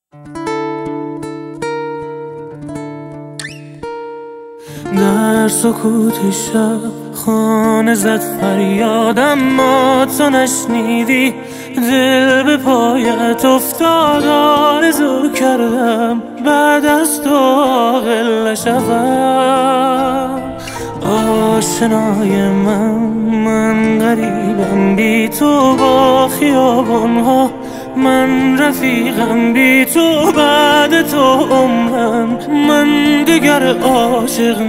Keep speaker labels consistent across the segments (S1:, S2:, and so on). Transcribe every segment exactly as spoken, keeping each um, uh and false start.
S1: در سکوت شب خانه زد فریاد، اما تو نشنیدی. دل به پایت افتاد، آرزو کردم بعد از تو عاقل نشوم. آشنای من من غریبم بی تو با خیابانها، من رفیقم بی تو بعد تو عمرم، من دیگر عاشق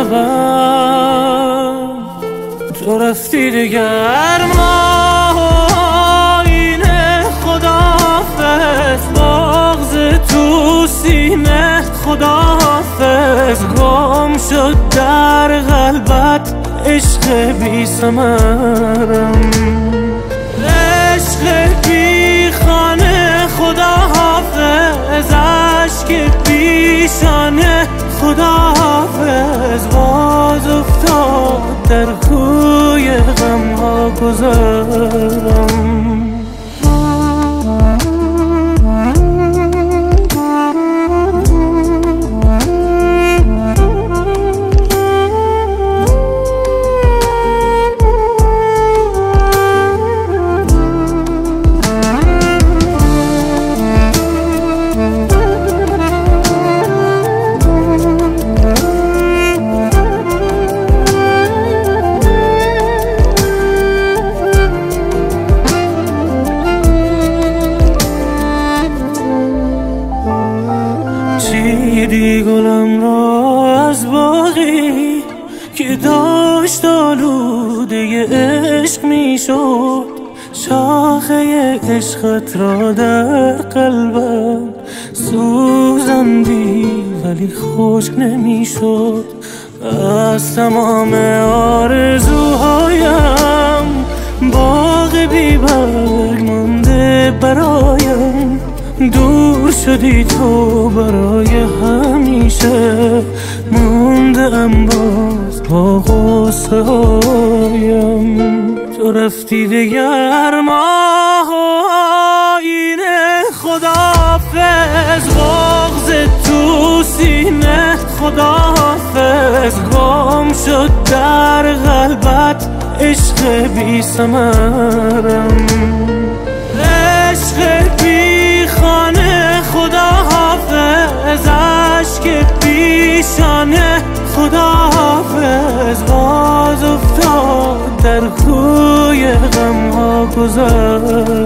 S1: نشوم. تو رفتی دیگر ما اینه، خداحافظ بغض تو سینه، خداحافظ گم شد در قلبت عشق بی ثمرم، عشق بی خانه، خداحافظ عشق پیشانه، خداحافظ باز افتاد در کوی غم ها گذرم. چیدی گلم را از باغی که داشت آلوده عشق می شد، شاخه عشقت را در قلبم سوزندی ولی خشک نمی شد. از تمام آرزوهایم باغ بی برگ مانده برایم، دور شدی تو برای همیشه، موندم باز با غصه هایم. تو رفتی دیگر ما اینه، خداحافظ بغض تو سینه، خداحافظ گم شد در قلبت عشق بی ثمرم، عشق بی خانه، خداحافظ عشق پیشانه، خداحافظ باز افتاد در کوی غم ها گذر.